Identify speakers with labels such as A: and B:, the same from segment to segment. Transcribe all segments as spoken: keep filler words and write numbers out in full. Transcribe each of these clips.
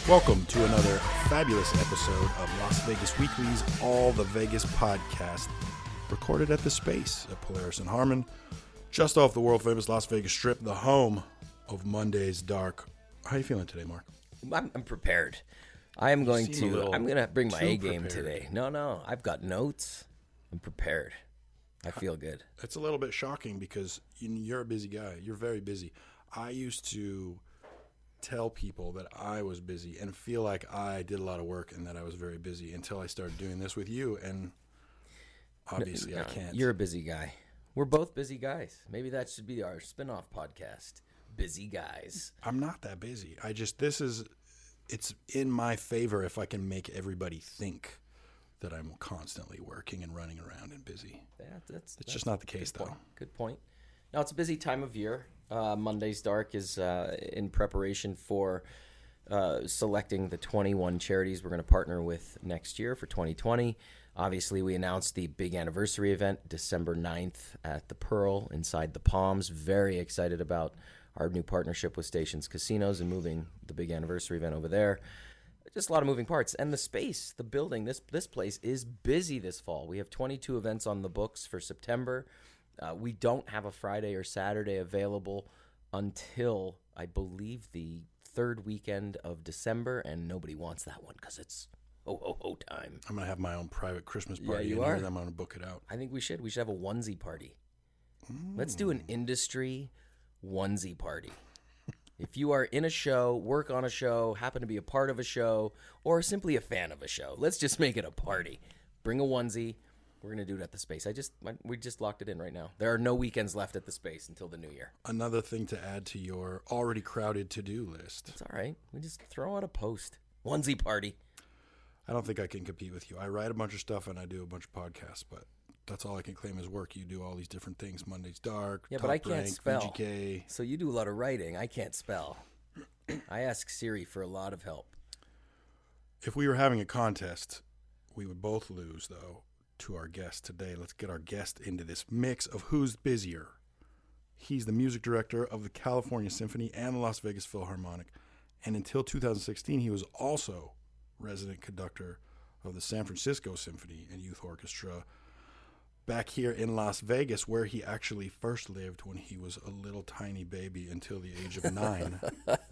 A: Welcome to another fabulous episode of Las Vegas Weekly's All the Vegas podcast, recorded at the Space at Polaris and Harmon, just off the world-famous Las Vegas Strip, the home of Monday's Dark. How are you feeling today, Mark?
B: I'm, I'm prepared. I am going to. I'm going to bring my A game
A: prepared.
B: today. No, no, I've got notes. I'm prepared. I feel good.
A: It's a little bit shocking because you- you're a busy guy. You're very busy. I used to tell people that I was busy and feel like I did a lot of work and that I was very busy until I started doing this with you, and obviously
B: No,
A: I can't.
B: You're a busy guy. We're both busy guys. Maybe that should be our spin-off podcast. Busy guys.
A: I'm not that busy. I just, this is, it's in my favor if I can make everybody think that I'm constantly working and running around and busy.
B: Yeah, that's,
A: It's
B: that's
A: just not the case,
B: good
A: though.
B: point. Good point. Now, it's a busy time of year. Uh, Monday's Dark is uh, in preparation for uh, selecting the twenty-one charities we're going to partner with next year for twenty twenty. Obviously, we announced the big anniversary event December ninth at the Pearl inside the Palms. Very excited about our new partnership with Stations Casinos and moving the big anniversary event over there. Just a lot of moving parts. And the space, the building, this this place is busy this fall. We have twenty-two events on the books for September. Uh, we don't have a Friday or Saturday available until, I believe, the third weekend of December, and nobody wants that one because it's ho, ho, ho time.
A: I'm going to have my own private Christmas
B: Yeah,
A: party
B: you
A: in
B: are.
A: here, and I'm going to book it out.
B: I think we should. We should have a onesie party. Let's do an industry onesie party. If you are in a show, work on a show, happen to be a part of a show, or simply a fan of a show, let's just make it a party. Bring a onesie. We're going to do it at the Space. I just we just locked it in right now. There are no weekends left at the Space until the new year.
A: Another thing to add to your already crowded to-do list.
B: It's all right. We just throw out a post. Onesie party.
A: I don't think I can compete with you. I write a bunch of stuff and I do a bunch of podcasts, but that's all I can claim as work. You do all these different things. Monday's Dark,
B: Yeah,
A: Top
B: but I can't
A: Rank,
B: spell.
A: V G K.
B: So you do a lot of writing. I can't spell. I ask Siri for a lot of help.
A: If we were having a contest, we would both lose, though, to our guest today. Let's get our guest into this mix of who's busier. He's the music director of the California Symphony and the Las Vegas Philharmonic. And until two thousand sixteen, he was also resident conductor of the San Francisco Symphony and Youth Orchestra back here in Las Vegas, where he actually first lived when he was a little tiny baby until the age of nine.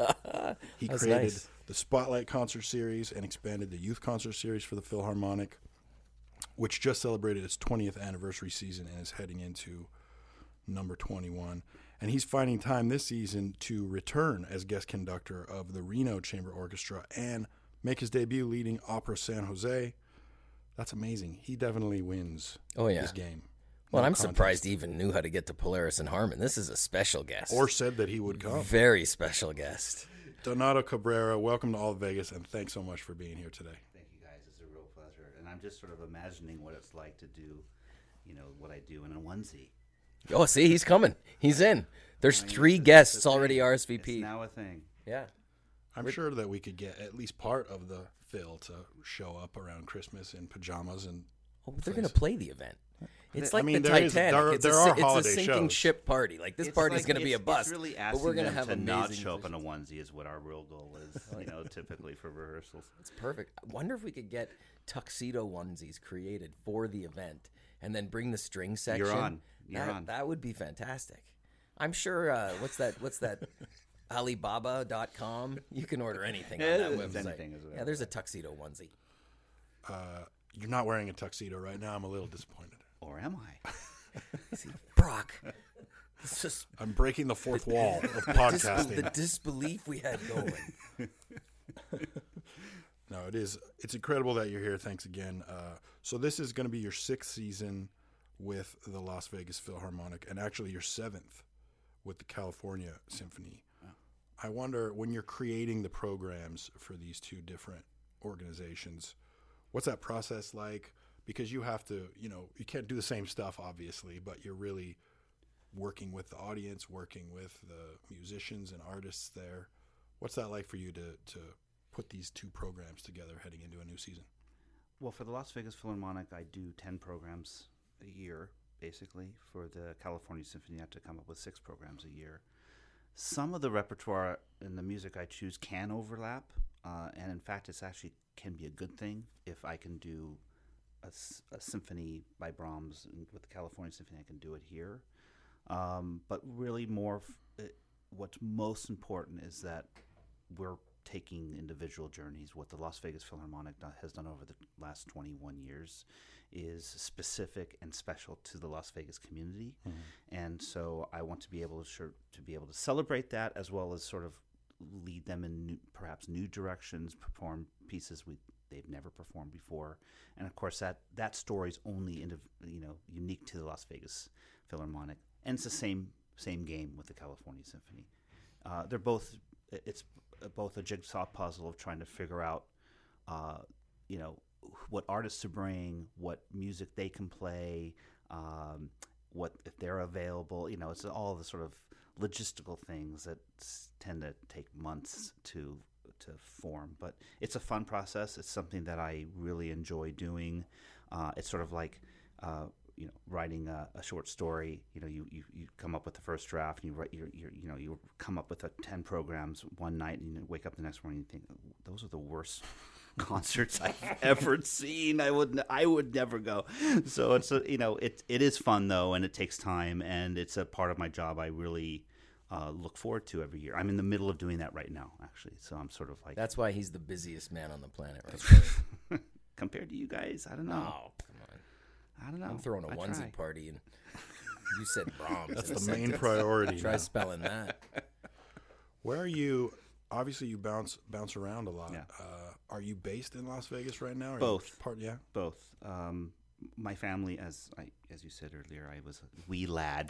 A: He
B: That's
A: created
B: nice.
A: the Spotlight Concert Series and expanded the Youth Concert Series for the Philharmonic, which just celebrated its twentieth anniversary season and is heading into number twenty-one. And he's finding time this season to return as guest conductor of the Reno Chamber Orchestra and make his debut leading Opera San Jose. That's amazing. He definitely wins
B: Oh, yeah.
A: this game.
B: Well,
A: No
B: I'm
A: contest.
B: surprised he even knew how to get to Polaris and Harmon. This is a special guest.
A: Or said that he would come.
B: Very special guest.
A: Donato Cabrera, welcome to All Vegas, and thanks so much for being here today.
C: Thank you, guys. It's a real pleasure. And I'm just sort of imagining what it's like to do, you know, what I do in a onesie.
B: Oh, see, he's coming. He's in. There's
C: I mean,
B: three
C: it's a-
B: guests
C: it's a
B: already
C: thing.
B: R S V P'd.
C: It's now a thing.
B: Yeah.
A: I'm sure that we could get at least part of the Phil to show up around Christmas in pajamas and
B: Oh, but they're
A: Place.
B: going to play the event. It's
A: I
B: like
A: mean,
B: the
A: there is-
B: Titanic.
A: there are-
B: it's
A: there
B: a,
A: are
B: si- it's
A: holiday
B: a sinking
A: shows.
B: ship party. Like, this
C: It's
B: party's
C: like-
B: going to be a
C: it's-
B: bust.
C: It's really
B: but
C: asking
B: we're going to
C: them
B: have
C: to not
B: amazing
C: show up in a
B: musicians.
C: onesie is what our real goal is, you know, typically for rehearsals.
B: It's perfect. I wonder if we could get tuxedo onesies created for the event and then bring the string section.
C: You're on. You're
B: that,
C: on.
B: That would be fantastic. I'm sure, uh, what's that, what's that, Alibaba dot com? You can order anything on that
C: Yeah,
B: website.
C: anything is
B: Yeah, there's a tuxedo onesie.
A: uh, you're not wearing a tuxedo right now. I'm a little disappointed.
C: Or am I?
B: See, Brock, it's just
A: I'm breaking the fourth wall of
B: disbel-
A: podcasting.
B: the disbelief we had going.
A: No, it is. It's incredible that you're here. Thanks again. Uh, so this is going to be your sixth season with the Las Vegas Philharmonic, and actually your seventh with the California Symphony. I wonder, when you're creating the programs for these two different organizations, what's that process like? Because you have to, you know, you can't do the same stuff, obviously, but you're really working with the audience, working with the musicians and artists there. What's that like for you to, to put these two programs together heading into a new season?
C: Well, for the Las Vegas Philharmonic, I do ten programs a year, basically. For the California Symphony, I have to come up with six programs a year. Some of the repertoire and the music I choose can overlap. uh, and in fact, it's actually can be a good thing if I can do a, s- a symphony by Brahms and with the California Symphony. I can do it here, um, but really more. F- it, what's most important is that we're taking individual journeys. What the Las Vegas Philharmonic do- has done over the last twenty-one years is specific and special to the Las Vegas community, mm-hmm. and so I want to be able to sure, to be able to celebrate that as well as sort of lead them in new, perhaps new directions, perform pieces we they've never performed before, and of course that that story is only in, you know unique to the Las Vegas Philharmonic, and it's the same same game with the California Symphony. Uh, they're both it's both a jigsaw puzzle of trying to figure out, uh, you know, what artists to bring, what music they can play, um, what if they're available. You know, it's all the sort of logistical things that s- tend to take months to to form. But it's a fun process. It's something that I really enjoy doing. Uh, it's sort of like uh, you know, writing a, a short story. You know, you, you, you come up with the first draft, and you write your, your you know you come up with a ten programs one night, and you wake up the next morning and think, those are the worst concerts I've ever seen. I would I would never go. So it's a, you know it it is fun though, and it takes time, and it's a part of my job I really uh, look forward to every year. I'm in the middle of doing that right now, actually. So I'm sort of like
B: That's why he's the busiest man on the planet, right?
C: compared to you guys, I don't know.
B: Oh, come on.
C: I don't know.
B: I'm throwing a
C: I
B: onesie
C: try.
B: party, and you said Brahms.
A: That's
B: in a
A: the main
B: sentence.
A: priority.
B: Try
A: now.
B: spelling that.
A: Where are you? Obviously, you bounce bounce around a lot.
C: Yeah.
A: Uh, are you based in Las Vegas right now? Or
C: Both.
A: You part, yeah.
C: Both. Um, my family, as I as you said earlier, I was a wee lad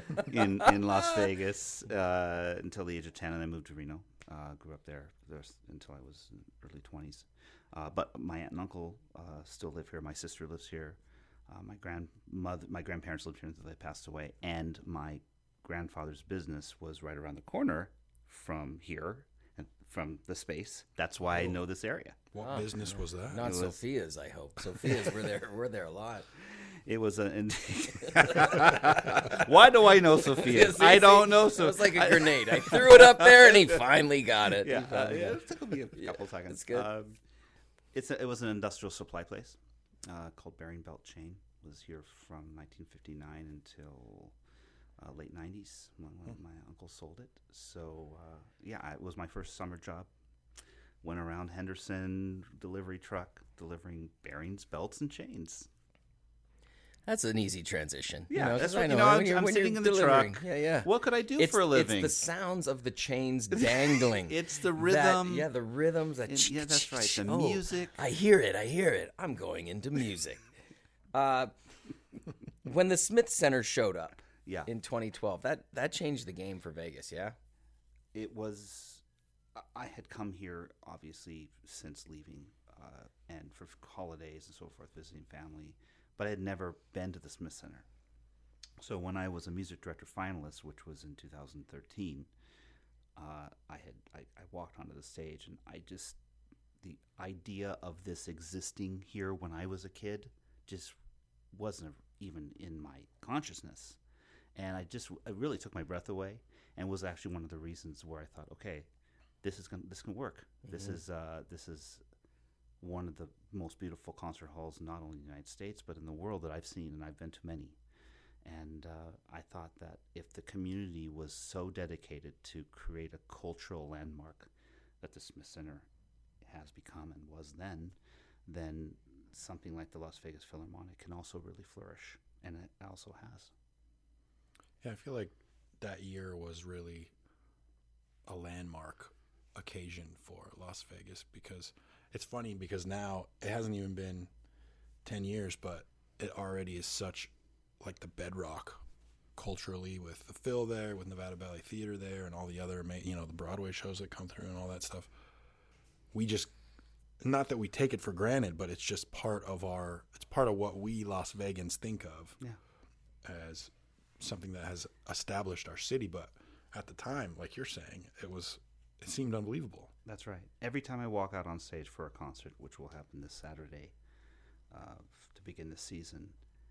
C: in in Las Vegas uh, until the age of ten, and I moved to Reno. Uh, grew up there, there until I was in early twenties. Uh, but my aunt and uncle uh, still live here. My sister lives here. Uh, my grandmother, my grandparents lived here until they passed away, and my grandfather's business was right around the corner from here, and from the space. That's why I know this area.
A: What
B: Oh,
A: business was that?
B: Not
C: It was-
B: Sophia's, I hope. Sophia's, we're there. We're there a lot.
C: It was a. Why do I know Sophia?
B: See,
C: I don't
B: see,
C: know
B: It
C: Sophia.
B: was like a grenade. I threw it up there, and he finally got it.
C: Yeah,
B: He
C: uh,
B: finally
C: yeah,
B: got
C: it took me a couple seconds.
B: that's good.
C: Um, it's a, it was an industrial supply place uh, called Bearing Belt Chain. It was here from nineteen fifty-nine until uh, late nineties when, when my uncle sold it. So uh, yeah, I, it was my first summer job. Went around Henderson delivery truck delivering bearings, belts, and chains.
B: That's an easy transition.
C: Yeah,
B: you know,
C: that's
B: 'cause
C: what-
B: I
C: you
B: know.
C: know,
B: when
C: I'm-
B: you're,
C: I'm
B: when
C: sitting
B: you're
C: in the
B: delivering.
C: truck.
B: Yeah, yeah.
C: What could I do
B: it's,
C: for a living?
B: It's the sounds of the chains dangling.
C: It's the
B: That-
C: rhythm.
B: yeah, the rhythms. That
C: And- yeah, that's right. The
B: oh,
C: music.
B: I hear it. I hear it. I'm going into music. uh, when the Smith Center showed up
C: Yeah.
B: in twenty twelve, that that changed the game for Vegas. Yeah.
C: It was. I- I had come here obviously since leaving, uh, and for holidays and so forth, visiting family, but I had never been to the Smith Center. So when I was a music director finalist, which was in two thousand thirteen, uh, I had I, I walked onto the stage, and I just the idea of this existing here when I was a kid just wasn't even in my consciousness, and I just I really took my breath away, and was actually one of the reasons where I thought, okay, this is gonna this can work. This
B: Mm-hmm.
C: is uh, this is one of the most beautiful concert halls, not only in the United States but in the world that I've seen, and I've been to many. And uh, I thought that if the community was so dedicated to create a cultural landmark that the Smith Center has become and was then, then something like the Las Vegas Philharmonic can also really flourish, and it also has.
A: Yeah, I feel like that year was really a landmark occasion for Las Vegas, because it's funny because now it hasn't even been ten years, but it already is such like the bedrock culturally, with the Phil there, with Nevada Ballet Theater there, and all the other, you know, the Broadway shows that come through and all that stuff. We just, not that we take it for granted, but it's just part of our, it's part of what we Las Vegans think of
C: Yeah.
A: as something that has established our city. But at the time, like you're saying, it was, it seemed unbelievable.
C: That's right. Every time I walk out on stage for a concert, which will happen this Saturday uh, to begin the season,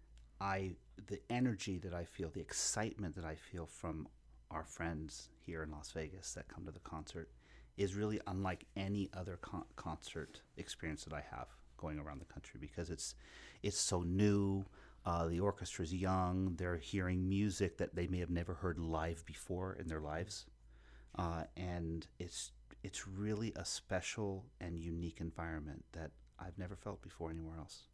C: I the energy that I feel, the excitement that I feel from our friends here in Las Vegas that come to the concert is really unlike any other con- concert experience that I have going around the country, because it's it's so new. Uh, the orchestra's young. They're hearing music that they may have never heard live before in their lives, uh, and it's it's really a special and unique environment that I've never felt before anywhere else.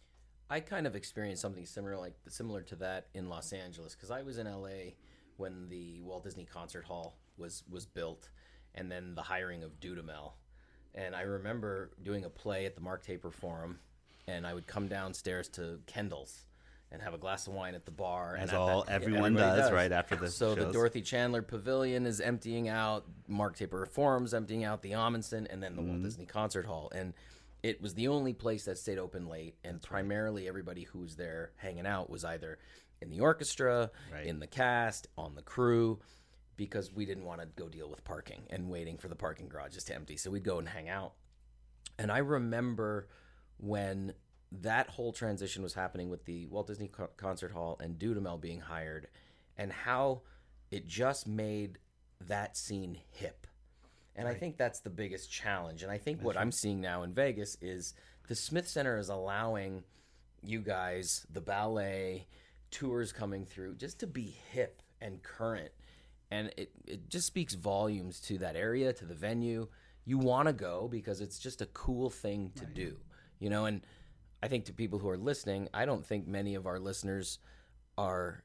B: I kind of experienced something similar, like similar to that in Los Angeles, because I was in L A when the Walt Disney Concert Hall was was built, and then the hiring of Dudamel. And I remember doing a play at the Mark Taper Forum, and I would come downstairs to Kendall's and have a glass of wine at the bar.
C: As
B: and
C: all
B: that,
C: everyone
B: everybody
C: does, right after the
B: So
C: shows.
B: the Dorothy Chandler Pavilion is emptying out, Mark Taper Forum's emptying out, the Amundsen, and then the mm-hmm. Walt Disney Concert Hall. And it was the only place that stayed open late, and That's primarily right. everybody who was there hanging out was either in the orchestra, right. in the cast, on the crew, because we didn't want to go deal with parking and waiting for the parking garages to empty. So we'd go and hang out. And I remember when that whole transition was happening with the Walt Disney Co- Concert Hall and Dudamel being hired, and how it just made that scene hip. And right. I think that's the biggest challenge. And I think that's what right. I'm seeing now in Vegas is the Smith Center is allowing you guys, the ballet, tours coming through, just to be hip and current. And it, it just speaks volumes to that area, to the venue. You want to go because it's just a cool thing to right. do, you know? And I think to people who are listening, I don't think many of our listeners are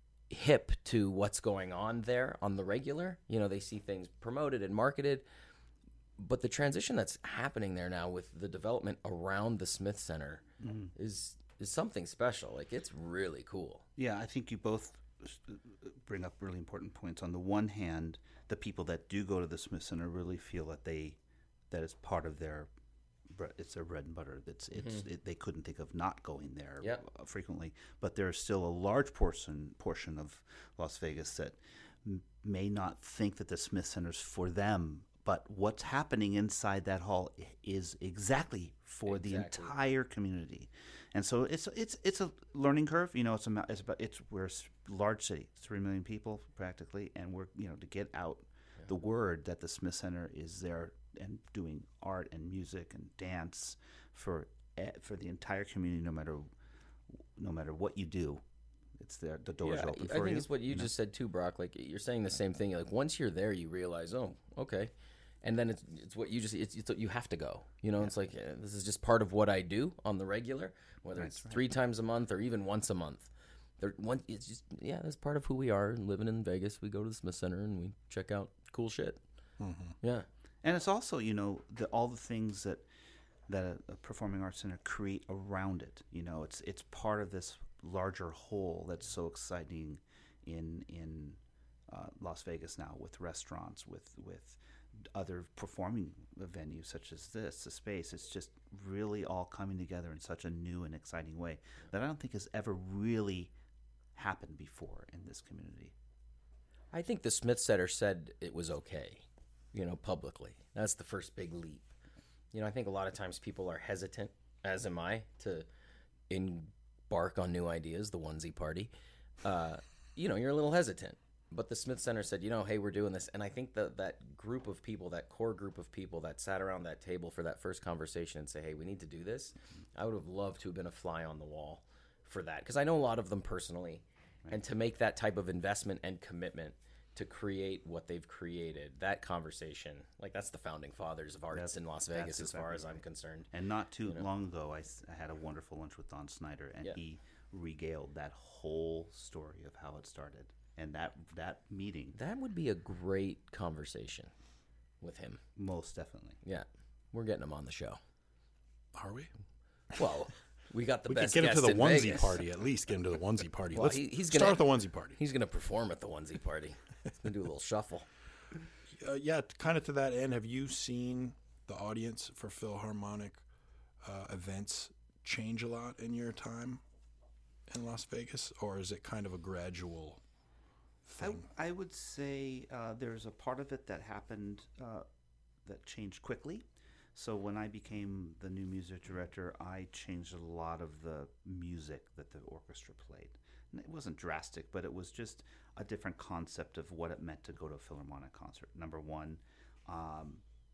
B: hip to what's going on there on the regular. You know, they see things promoted and marketed, but the transition that's happening there now with the development around the Smith Center mm-hmm. is is something special. Like, it's really cool.
C: Yeah, I think you both bring up really important points. On the one hand, the people that do go to the Smith Center really feel that they that is part of their it's their bread and butter. It's it's mm-hmm. it, they couldn't think of not going there
B: yep.
C: frequently. But there's still a large portion portion of Las Vegas that m- may not think that the Smith Center's for them. But what's happening inside that hall is exactly for exactly. the entire community. And so it's it's it's a learning curve. You know, it's a it's about it's we're a large city, three million people practically, and we're you know to get out yeah. the word that the Smith Center is there and doing art and music and dance for for the entire community, no matter no matter what you do. It's there. The doors
B: yeah,
C: are open for
B: you. I think
C: you.
B: it's what you, you just know? said too, Brock. Like, you're saying the same thing. Like, once you're there, you realize, oh, okay. And then it's it's what you just it's, it's you have to go. You know, yeah. it's like uh, this is just part of what I do on the regular, whether That's it's right. three times a month or even once a month. There, one, it's just yeah, that's part of who we are. Living in Vegas, we go to the Smith Center and we check out cool shit. Mm-hmm. Yeah,
C: and it's also you know the, all the things that that a, a performing arts center create around it. You know, it's it's part of this larger whole that's so exciting in in uh, Las Vegas now, with restaurants, with with other performing venues such as this, the space. It's just really all coming together in such a new and exciting way that I don't think has ever really happened before in this community.
B: I think the Smith Center said it was okay, you know, publicly. That's the first big leap. You know, I think a lot of times people are hesitant, as am I, to embark on new ideas, the onesie party. Uh, you know, you're a little hesitant. But the Smith Center said, you know, hey, we're doing this. And I think that that group of people, that core group of people that sat around that table for that first conversation and say, hey, we need to do this, I would have loved to have been a fly on the wall for that. Because I know a lot of them personally. Right. And to make that type of investment and commitment to create what they've created, that conversation, like that's the founding fathers of arts that's, in Las Vegas as far as I'm concerned.
C: And not too
B: you know?
C: long ago, I, I had a wonderful lunch with Don Snyder, and yeah. he regaled that whole story of how it started. And that that meeting.
B: That would be a great conversation with him.
C: Most definitely.
B: Yeah. We're getting him on the show.
A: Are we?
B: Well, we got the
A: we
B: best
A: could get him to the onesie
B: Vegas.
A: party, at least get him to the onesie party.
B: Well,
A: Let's
B: he, he's
A: start
B: gonna,
A: with the onesie party.
B: He's going to perform at the onesie party. He's going to do a little shuffle.
A: Uh, yeah, kind of to that end, have you seen the audience for Philharmonic uh, events change a lot in your time in Las Vegas? Or is it kind of a gradual thing?
C: I, I would say uh, there's a part of it that happened uh, that changed quickly. So when I became the new music director, I changed a lot of the music that the orchestra played. And it wasn't drastic, but it was just a different concept of what it meant to go to a Philharmonic concert. Number one, um,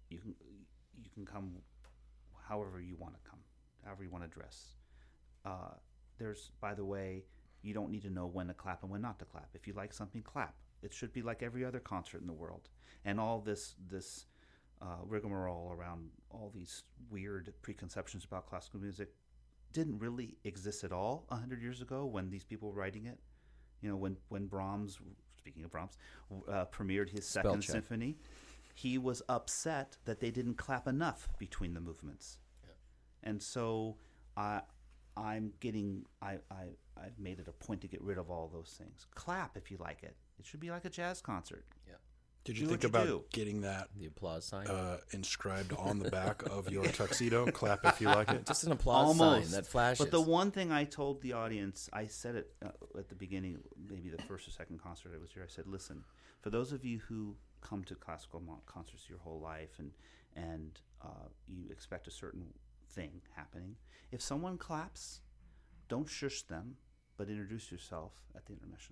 C: you can you can come however you want to come, however you want to dress. Uh, there's, by the way, you don't need to know when to clap and when not to clap. If you like something, clap. It should be like every other concert in the world. And all this this uh, rigmarole around all these weird preconceptions about classical music didn't really exist at all a hundred years ago when these people were writing it. You know, when when Brahms, speaking of Brahms, uh, premiered his
B: Spell
C: second
B: check.
C: symphony, he was upset that they didn't clap enough between the movements. Yeah. And so I, I'm getting, I, I, I've made it a point to get rid of all those things. Clap if you like it. It should be like a jazz concert.
B: Yeah.
A: Did you
C: Do
A: think
C: what you
A: about
C: do.
A: getting that
B: The applause sign.
A: uh, inscribed on the back of your tuxedo? Clap if you like it.
B: Just an applause
C: Almost.
B: sign that flashes.
C: But the one thing I told the audience, I said it uh, at the beginning, maybe the first or second concert I was here, I said, listen, for those of you who come to classical mo- concerts your whole life and, and uh, you expect a certain thing happening, if someone claps, don't shush them, but introduce yourself at the intermission.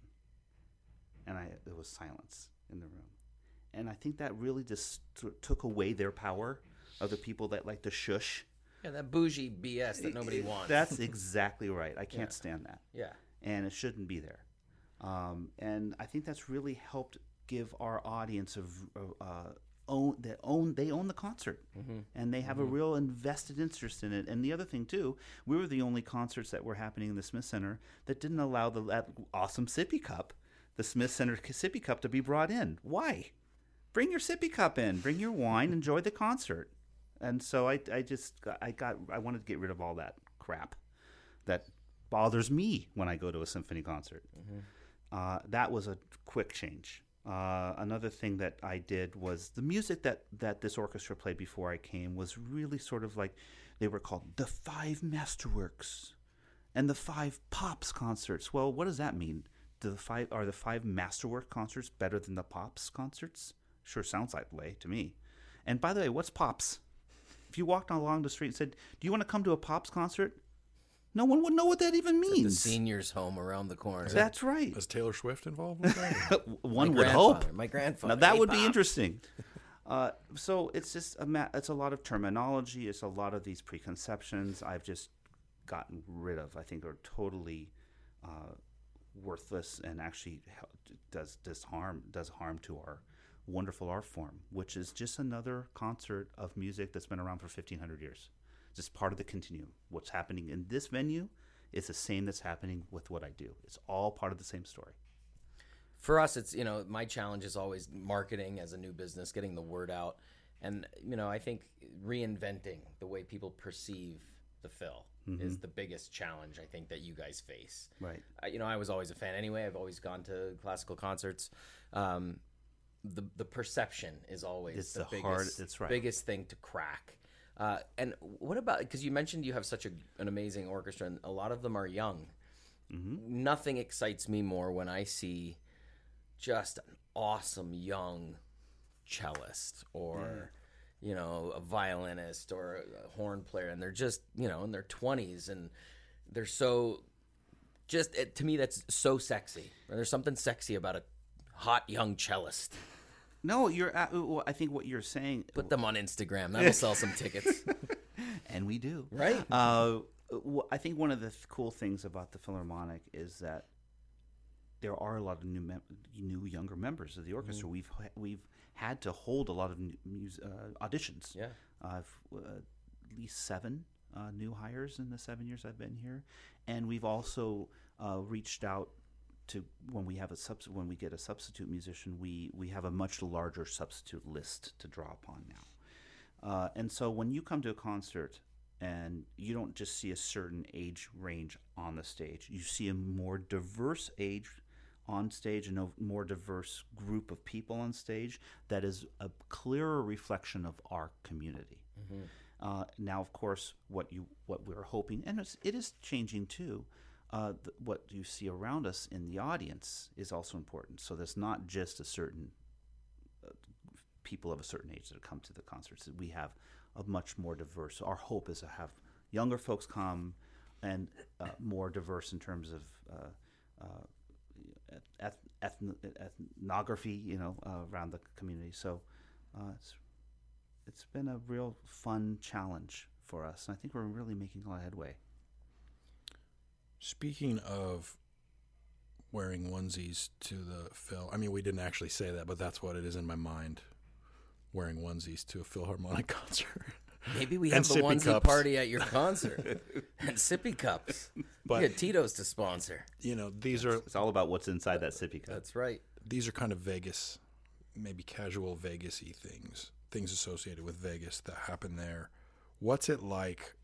C: And I, there was silence in the room. And I think that really just t- took away their power of the people that like to shush.
B: yeah, that bougie B S that nobody wants.
C: That's exactly right. I can't
B: Yeah.
C: stand that.
B: yeah.
C: And it shouldn't be there. Um, and I think that's really helped give our audience of uh, own they own they own the concert,
B: Mm-hmm.
C: and they have a real invested interest in it. And the other thing too, we were the only concerts that were happening in the Smith Center that didn't allow the that awesome sippy cup, the Smith Center sippy cup, to be brought in. Why? Bring your sippy cup in. Bring your wine. Enjoy the concert. And so I, I just got, I got I wanted to get rid of all that crap that bothers me when I go to a symphony concert.
B: Mm-hmm.
C: Uh, that was a quick change. Uh, another thing that I did was the music that, that this orchestra played before I came was really sort of like, they were called the Five Masterworks and the Five Pops concerts. Well, what does that mean? Do the five are the five Masterwork concerts better than the Pops concerts? Sure sounds like the way to me. And by the way, what's Pops? If you walked along the street and said, do you want to come to a Pops concert? No one would know what that even
B: The
C: means.
B: seniors' home around the corner.
C: That's right.
A: Is Taylor Swift involved with that?
C: One
B: My
C: would hope.
B: grandfather- My grandfather.
C: Now that
B: Hey,
C: would be
B: Pop.
C: interesting. Uh, so it's just a ma- it's a lot of terminology. It's a lot of these preconceptions I've just gotten rid of. I think are totally uh, worthless and actually hel- does does harm does harm to our wonderful art form, which is just another concert of music that's been around for fifteen hundred years. Just part of the continuum. What's happening in this venue is the same that's happening with what I do. It's all part of the same story.
B: For us, it's, you know, my challenge is always marketing as a new business, getting the word out. And, you know, I think reinventing the way people perceive the Phil is the biggest challenge I think that you guys face.
C: Right.
B: Uh, you know, I was always a fan anyway. I've always gone to classical concerts. Um, the the perception is always
C: It's
B: the,
C: the
B: biggest,
C: hard- that's right.
B: biggest thing to crack. Uh, and what about, because you mentioned you have such a, an amazing orchestra, and a lot of them are young.
C: Mm-hmm.
B: Nothing excites me more when I see just an awesome young cellist or, you know, a violinist or a horn player, and they're just, you know, in their twenties, and they're so, just, it, to me, that's so sexy. There's something sexy about a hot young cellist.
C: No, you're. at- well, I think what you're saying,
B: Put them on Instagram. That'll sell some tickets.
C: and we do,
B: Right?
C: Uh, wh- I think one of the th- cool things about the Philharmonic is that there are a lot of new, mem- new younger members of the orchestra. We've ha- we've had to hold a lot of new mus- uh, auditions.
B: Yeah.
C: Uh, f- uh, at least seven uh, new hires in the seven years I've been here, and we've also uh, reached out to when we have a subs- when we get a substitute musician, we we have a much larger substitute list to draw upon now. Uh, and so when you come to a concert and you don't just see a certain age range on the stage, you see a more diverse age on stage and a more diverse group of people on stage that is a clearer reflection of our community. Uh, now, of course, what you what we're hoping, and it's, it is changing too. Uh, th- what you see around us in the audience is also important. So there's not just a certain uh, people of a certain age that come to the concerts. We have a much more diverse. Our hope is to have younger folks come and uh, more diverse in terms of uh, uh, eth- eth- ethnography, you know, uh, around the community. So uh, it's it's been a real fun challenge for us. And I think we're really making a lot of headway.
A: Speaking of wearing onesies to the Phil, I mean, we didn't actually say that, but that's what it is in my mind. Wearing onesies to a Philharmonic concert.
B: Maybe we have
A: And
B: a
A: sippy
B: onesie
A: cups.
B: party at your concert. And sippy cups.
A: But-
B: you get Tito's to sponsor.
A: You know, these are
C: It's all about what's inside that sippy cup.
B: That's right.
A: these are kind of Vegas, maybe casual Vegas-y things, things associated with Vegas that happen there. What's it like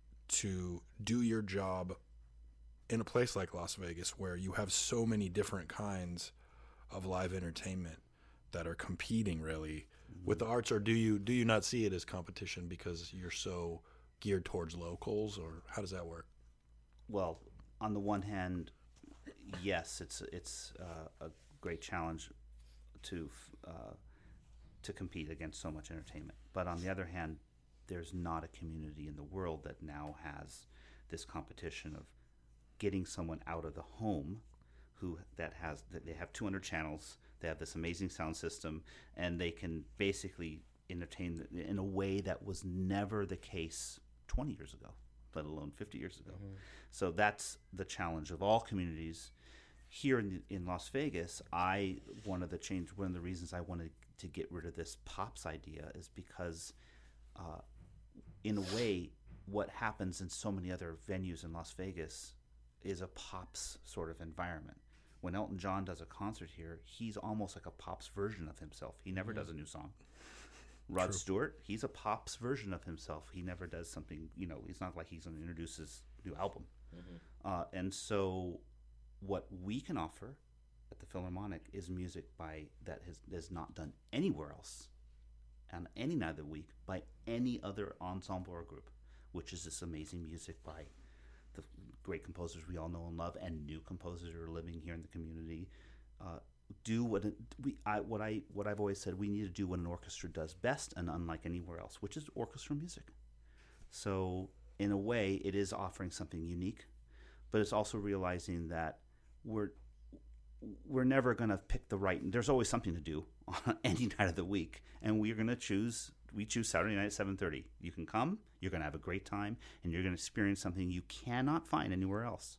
A: to do your job in a place like Las Vegas where you have so many different kinds of live entertainment that are competing really with the arts, or do you do you not see it as competition because you're so geared towards locals, or how does that work?
C: Well, on the one hand, yes, it's it's uh, a great challenge to uh, to compete against so much entertainment. But on the other hand, there's not a community in the world that now has this competition of getting someone out of the home who that has that they have two hundred channels, they have this amazing sound system, and they can basically entertain in a way that was never the case twenty years ago, let alone fifty years ago. Mm-hmm. So that's the challenge of all communities. Here in in Las Vegas, I one of the change one of the reasons I wanted to get rid of this pops idea is because, uh, in a way, what happens in so many other venues in Las Vegas is a pops sort of environment. When Elton John does a concert here, he's almost like a pops version of himself. He never mm-hmm. does a new song. Rod True. Stewart, he's a pops version of himself. He never does something, you know, it's not like he's going to introduce his new album. Mm-hmm. Uh, and so what we can offer at the Philharmonic is music by that has, is not done anywhere else on any night of the week by any other ensemble or group, which is this amazing music by the great composers we all know and love, and new composers who are living here in the community. Uh, do what it, we, I, what I, what I've always said. We need to do what an orchestra does best, and unlike anywhere else, which is orchestral music. So, in a way, it is offering something unique, but it's also realizing that we're we're never going to pick the right. There's always something to do on any night of the week, and we're going to choose. We choose Saturday night at seven thirty. You can come. You're going to have a great time, and you're going to experience something you cannot find anywhere else.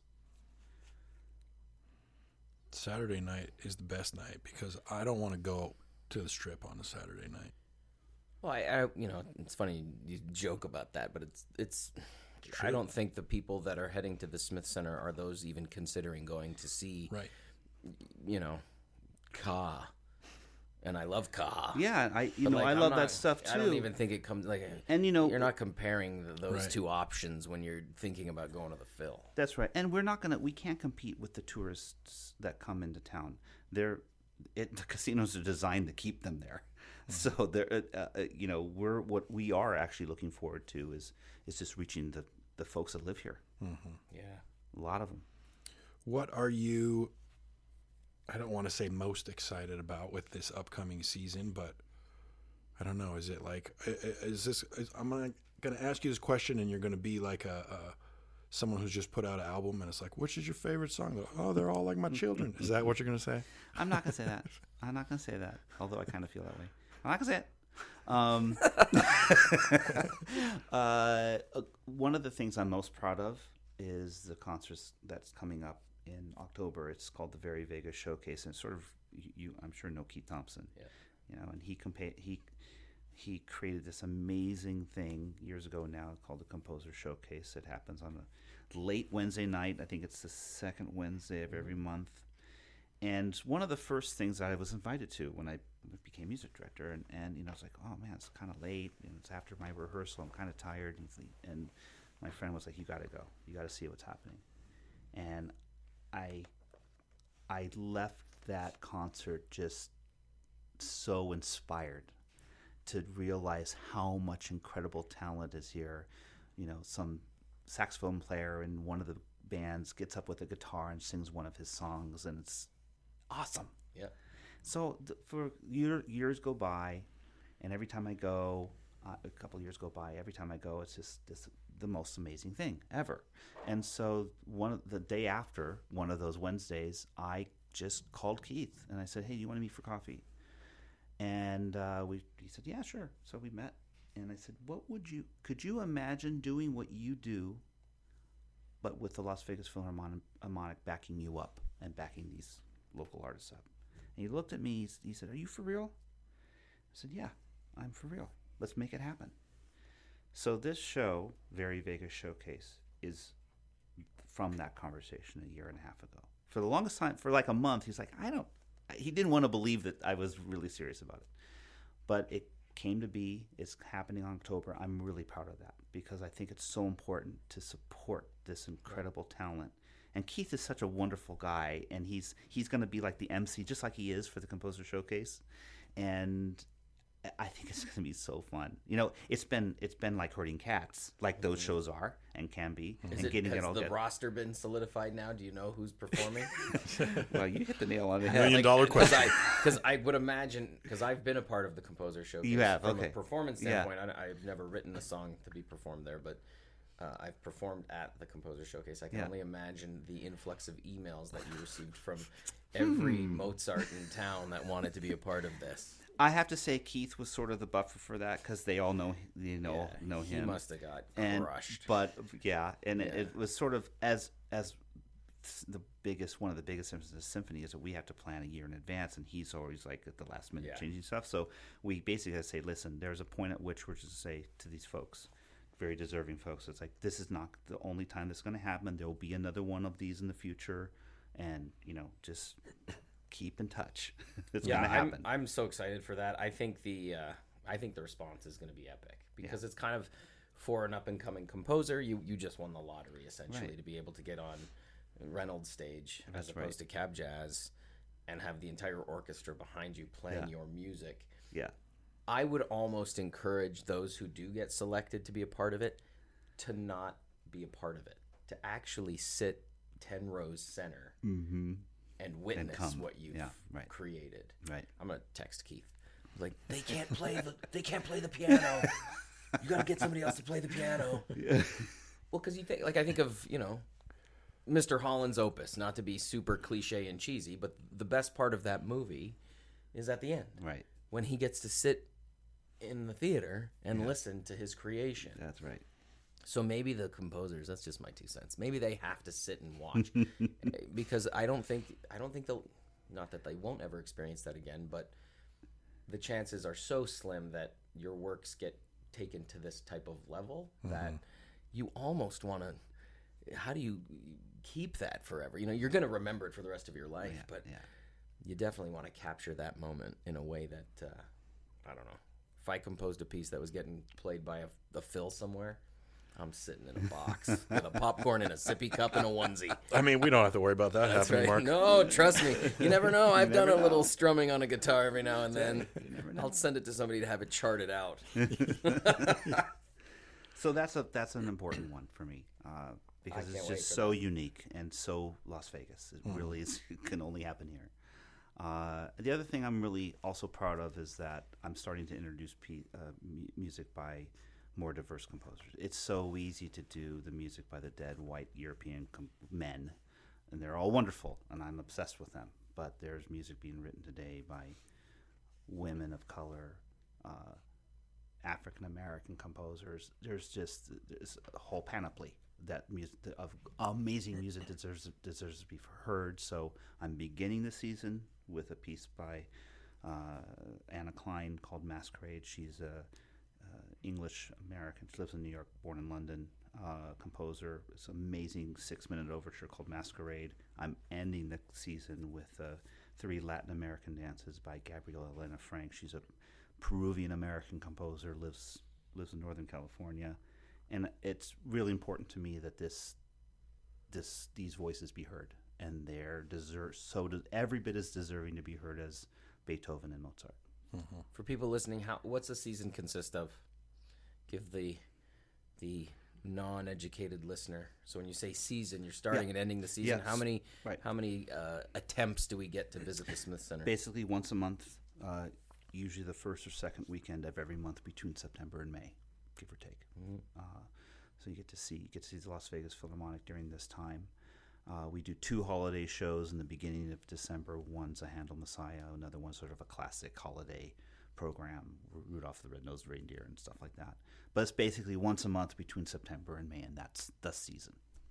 A: Saturday night is the best night because I don't want to go to the Strip on a Saturday night.
B: Well, I, I you know, it's funny you joke about that, but it's it's. True. I don't think the people that are heading to the Smith Center are those even considering going to see,
A: right?
B: You know, Ka. And I love Ka.
C: Yeah, I you
B: but
C: know
B: like,
C: I
B: I'm
C: love
B: not,
C: that stuff too.
B: I don't even think it comes like.
C: And you know,
B: you're not comparing the, those
A: right.
B: two options when you're thinking about going to the Phil.
C: That's right. And we're not gonna. We can't compete with the tourists that come into town. They're it, the casinos are designed to keep them there. Mm-hmm. So they're uh, uh, you know we're what we are actually looking forward to is is just reaching the the folks that live here.
B: Mm-hmm. Yeah,
C: a lot of them.
A: What are you? I don't want to say most excited about with this upcoming season, but I don't know. Is it like, is this, is, I'm going to ask you this question and you're going to be like a, a, someone who's just put out an album and it's like, which is your favorite song? Like, oh, they're all like my children. Is that what you're going to say?
C: I'm not going to say that. I'm not going to say that. Although I kind of feel that way. I'm not going to say it. Um, uh, one of the things I'm most proud of is the concerts that's coming up in October. It's called the Very Vegas Showcase, and it's sort of you, you I'm sure know Keith Thompson,
B: yeah.
C: you know, and he compa- he he created this amazing thing years ago now called the Composer Showcase. It happens on a late Wednesday night. I think it's the second Wednesday of every month. And one of the first things that I was invited to when I became music director, and, and you know, I was like, oh man, it's kind of late, and it's after my rehearsal. I'm kind of tired, and, and my friend was like, you got to go. You got to see what's happening. And I I left that concert just so inspired to realize how much incredible talent is here. You know, some saxophone player in one of the bands gets up with a guitar and sings one of his songs, and it's awesome.
B: Yeah.
C: So th- for year, years go by, and every time I go, uh, a couple years go by, every time I go, it's just this the most amazing thing ever. And so one of the day after one of those Wednesdays, I just called Keith and I said, hey, do you want to meet for coffee? And uh, we he said, yeah, sure. So we met, and I said, "What would you? Could you imagine doing what you do, but with the Las Vegas Philharmonic backing you up and backing these local artists up?" And he looked at me. He said, "Are you for real?" I said, "Yeah, I'm for real. Let's make it happen." So this show, Very Vegas Showcase, is from that conversation a year and a half ago. For the longest time, for like a month, he's like, I don't, he didn't want to believe that I was really serious about it. But it came to be, it's happening in October. I'm really proud of that because I think it's so important to support this incredible talent. And Keith is such a wonderful guy, and he's he's going to be like the M C, just like he is for the Composer Showcase. And I think it's going to be so fun. You know, it's been it's been like herding cats, like those shows are and can be.
B: Is
C: and
B: it,
C: getting
B: has
C: it all
B: the
C: good.
B: roster been solidified now? Do you know who's performing?
C: Well, you hit the nail on the head.
A: Million
B: Like,
A: dollar
B: Because
A: question.
B: I, 'cause I would imagine, because I've been a part of the Composer Showcase.
C: You have,
B: From
C: okay.
B: a performance
C: Yeah.
B: standpoint, I, I've never written a song to be performed there, but uh, I've performed at the Composer Showcase. I can
C: Yeah.
B: only imagine the influx of emails that you received from every
C: Hmm.
B: Mozart in town that wanted to be a part of this.
C: I have to say Keith was sort of the buffer for that because they all know you know
B: Yeah,
C: know
B: he
C: him.
B: must have got
C: and
B: crushed.
C: but yeah, and It,
B: Yeah.
C: it was sort of as as the biggest one of the biggest symptoms of the symphony is that we have to plan a year in advance, and he's always like at the last minute
B: Yeah.
C: changing stuff. So we basically have to say, listen, there's a point at which we're just to say to these folks, very deserving folks, it's like this is not the only time this is going to happen. There will be another one of these in the future, and you know just keep in touch. It's
B: yeah,
C: going to
B: I'm,
C: happen.
B: I'm so excited for that. I think the uh, I think the response is going to be epic because it's kind of for an up and coming composer. You you just won the lottery essentially
C: Right.
B: to be able to get on Reynolds stage
C: That's
B: as opposed
C: right.
B: to Cab Jazz and have the entire orchestra behind you playing
C: Yeah.
B: your music.
C: yeah.
B: I would almost encourage those who do get selected to be a part of it to not be a part of it, to actually sit ten rows center
C: Mm-hmm.
B: and witness
C: come.
B: what you've
C: Yeah, right.
B: created.
C: Right.
B: I'm gonna text Keith. Like they can't play the they can't play the piano. You gotta get somebody else to play the piano.
C: Yeah.
B: Well, because you think like I think of you know, Mister Holland's Opus. Not to be super cliche and cheesy, but the best part of that movie is at the end
C: Right.
B: when he gets to sit in the theater and
C: Yeah.
B: listen to his creation.
C: That's right.
B: So maybe the composers, that's just my two cents. Maybe they have to sit and watch because I don't think I don't think they'll not that they won't ever experience that again, but the chances are so slim that your works get taken to this type of level that you almost want to how do you keep that forever? You know, you're going to remember it for the rest of your life,
C: Yeah,
B: but
C: yeah.
B: you definitely want to capture that moment in a way that uh, I don't know. If I composed a piece that was getting played by a, a fill somewhere, I'm sitting in a box with a popcorn and a sippy cup and a onesie.
A: I mean, we don't have to worry about that
B: That's
A: happening,
B: right.
A: Mark.
B: No, trust me. You never know. I've done
C: never
B: a little
C: know.
B: strumming on a guitar every now and then.
C: never know.
B: I'll send it to somebody to have it charted out.
C: So that's a that's an important one for me uh, because
B: I
C: it's
B: can't wait
C: just
B: for
C: so unique and so Las Vegas. It really is it can only happen here. Uh, the other thing I'm really also proud of is that I'm starting to introduce p- uh, mu- music by more diverse composers. It's so easy to do the music by the dead white European com- men, and they're all wonderful, and I'm obsessed with them. But there's music being written today by women of color, uh, African American composers. There's just there's a whole panoply that music of amazing music deserves deserves to be heard. So I'm beginning the season with a piece by uh, Anna Klein called Masquerade. She's a uh, English American. She lives in New York, born in London. Uh, composer. It's an amazing six-minute overture called Masquerade. I'm ending the season with uh, three Latin American dances by Gabriela Elena Frank. She's a Peruvian American composer, lives lives in Northern California, and it's really important to me that this this these voices be heard, and they're deserve so does every bit as deserving to be heard as Beethoven and Mozart.
B: For people listening, how what's the season consist of? Give the the non-educated listener. So when you say season, you're starting
C: Yeah.
B: and ending the season.
C: Yes.
B: How many
C: Right.
B: how many uh, attempts do we get to visit the Smith Center?
C: Basically, once a month, uh, usually the first or second weekend of every month between September and May, give or take.
B: Mm-hmm.
C: Uh, so you get to see you get to see the Las Vegas Philharmonic during this time. Uh, we do two holiday shows in the beginning of December. One's a Handel Messiah, another one's sort of a classic holiday program, Rudolph the Red-Nosed Reindeer and stuff like that. But it's basically once a month between September and May, and that's the season.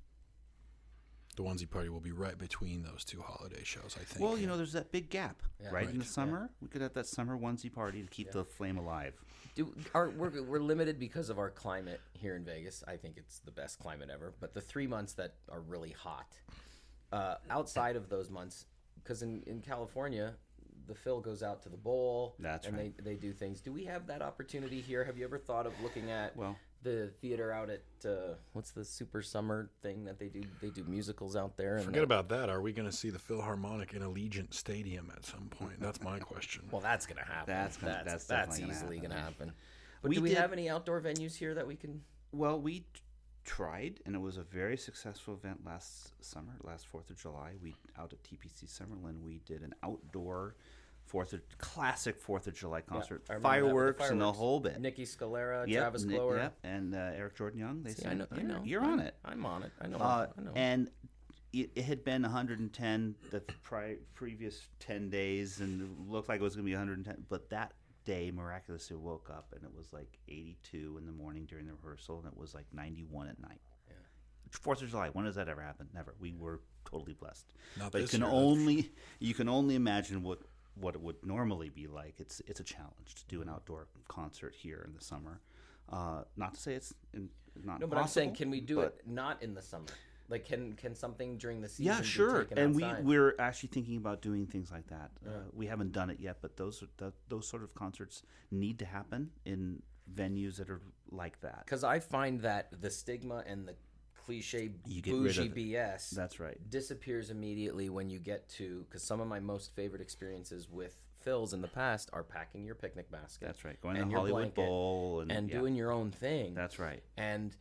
A: The onesie party will be right between those two holiday shows, I think.
C: Well, you know, there's that big gap,
B: Yeah.
C: right?
A: Right.
C: In the summer, we could have that summer onesie party to keep
B: Yeah.
C: the flame alive.
B: Do our we're we're limited because of our climate here in Vegas. I think it's the best climate ever. But the three months that are really hot, uh, outside of those months, because in, in California, the Phil goes out to the bowl.
C: That's
B: and
C: right.
B: they, they do things. Do we have that opportunity here? Have you ever thought of looking at
C: Well,
B: the theater out at uh, what's the Super Summer thing that they do? They do musicals out there. And
A: Forget
B: that-
A: about that. Are we going to see the Philharmonic in Allegiant Stadium at some point? That's my question.
B: Well, that's gonna happen.
C: That's gonna-
B: that's,
C: that's
B: that's
C: definitely gonna
B: easily
C: happen.
B: gonna happen. But
C: We
B: do we
C: did-
B: have any outdoor venues here that we can?
C: well, we t- tried, and it was a very successful event last summer, last Fourth of July. We out at T P C Summerlin, we did an outdoor Fourth of classic Fourth of July concert,
B: I remember that with the
C: fireworks, and the
B: fireworks.
C: whole bit.
B: Nikki Scalera,
C: Yep,
B: Travis
C: Nick-
B: Glower.
C: yep, and uh, Eric Jordan Young. They
B: See,
C: said,
B: I know, I
C: you're,
B: know.
C: you're
B: I'm-
C: on it.
B: I'm on it. I know.
C: Uh,
B: I know.
C: and it, it had been one hundred ten the pri- previous ten days, and it looked like it was going to be one hundred ten. But that day, miraculously woke up, and it was like eighty-two in the morning during the rehearsal, and it was like ninety-one at night.
B: Yeah.
C: Fourth of July. When does that ever happen? Never. We were totally blessed.
A: Not
C: But you
A: this
C: can
A: year, that's
C: only you can only imagine what what it would normally be like. It's it's a challenge to do an outdoor concert here in the summer. Uh, not to say it's in, not
B: no, but I'm saying,
C: possible,
B: can we do
C: but-
B: it not in the summer? Like, can can something during the season?
C: Yeah,
B: be
C: sure.
B: taken
C: And we
B: outside?
C: we're actually thinking about doing things like that. Uh,
B: Yeah.
C: we haven't done it yet, but those are, th- those sort of concerts need to happen in venues that are like that.
B: Because I find that the stigma and the cliche
C: You get rid
B: bougie
C: of it.
B: B S
C: That's right.
B: disappears immediately when you get to. Because some of my most favorite experiences with Phil's in the past are packing your picnic basket.
C: That's right. Going
B: and
C: to the
B: your
C: Hollywood
B: blanket
C: Bowl and,
B: and
C: yeah,
B: doing your own thing.
C: That's right.
B: And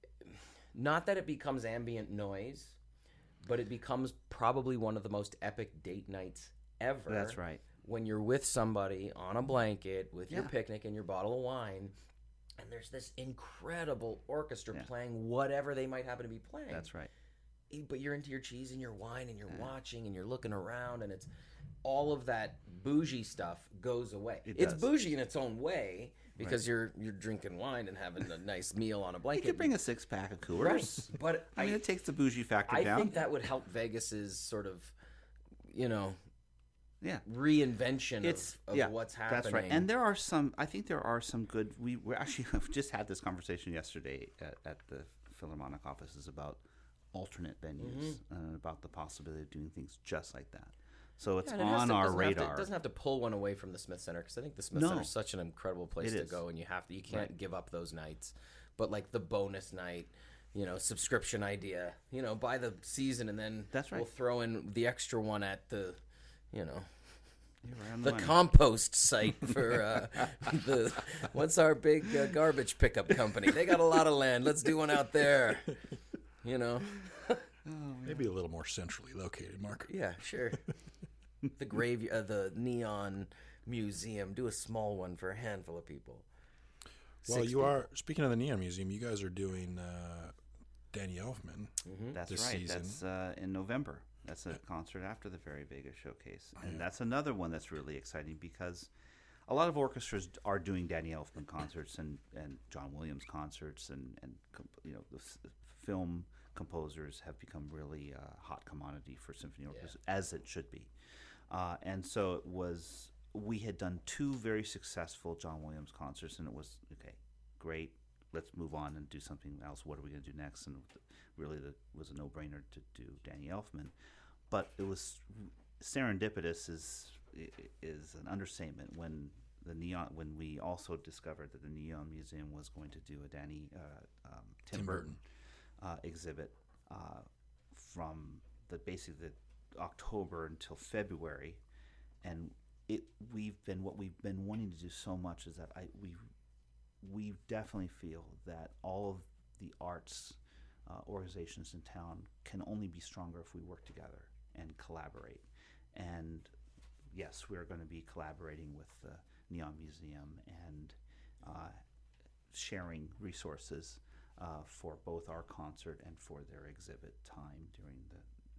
B: not that it becomes ambient noise, but it becomes probably one of the most epic date nights ever.
C: That's right.
B: When you're with somebody on a blanket with your
C: Yeah.
B: picnic and your bottle of wine, and there's this incredible orchestra
C: Yeah.
B: playing whatever they might happen to be playing.
C: That's right.
B: But you're into your cheese and your wine and you're watching and you're looking around, and it's all of that bougie stuff goes away.
C: It
B: it's
C: does.
B: bougie in its own way because you're you're drinking wine and having a nice meal on a
C: You
B: blanket.
C: could bring a six pack of Coors.
B: Right. But
C: I mean,
B: I,
C: it takes the bougie factor
B: I
C: down.
B: think that would help Vegas's sort of, you know,
C: yeah.
B: reinvention
C: It's
B: of, of
C: yeah,
B: what's happening.
C: That's right. And there are some. I think there are some good. We we actually just had this conversation yesterday at, at the Philharmonic offices about alternate venues and about the possibility of doing things just like that. So it's
B: Mm-hmm. Yeah, and it has
C: on
B: to-
C: our
B: doesn't have to-
C: radar.
B: It doesn't have to pull one away from the Smith Center because I think the Smith
C: No.
B: Center is such an incredible place
C: It
B: to
C: is.
B: go, and you have to you can't
C: Right.
B: give up those nights. But like the bonus night, you know, subscription idea, you know, buy the season and then
C: That's right.
B: we'll throw in the extra one at the, you know,
C: You're right on
B: the
C: money.
B: compost site for uh, the what's our big uh, garbage pickup company? They got a lot of land. Let's do one out there. You know.
A: Maybe a little more centrally located, Mark.
B: Yeah, sure. the grave, uh, the neon museum. Do a small one for a handful of people.
A: Well,
B: sixty.
A: you are, speaking of the Neon Museum, you guys are doing uh, Danny Elfman.
C: That's
A: this
C: right.
A: season.
C: That's uh, in November. That's a concert after the Very Vegas Showcase, and that's another one that's really exciting because a lot of orchestras are doing Danny Elfman concerts and, and John Williams concerts, and and comp- you know the s- film composers have become really uh, hot commodity for symphony orchestras, as it should be. Uh, and so it was. We had done two very successful John Williams concerts, and it was okay, great. Let's move on and do something else. What are we going to do next? And really, it was a no-brainer to do Danny Elfman. But it was serendipitous is is an understatement when the neon when we also discovered that the Neon Museum was going to do a Danny uh, um, Tim,
A: Tim
C: Burton, uh, exhibit uh, from the basically the October until February, and it we've been what we've been wanting to do so much is that I we we definitely feel that all of the arts uh, organizations in town can only be stronger if we work together and collaborate. And yes, we're going to be collaborating with the Neon Museum and uh, sharing resources uh, for both our concert and for their exhibit time during the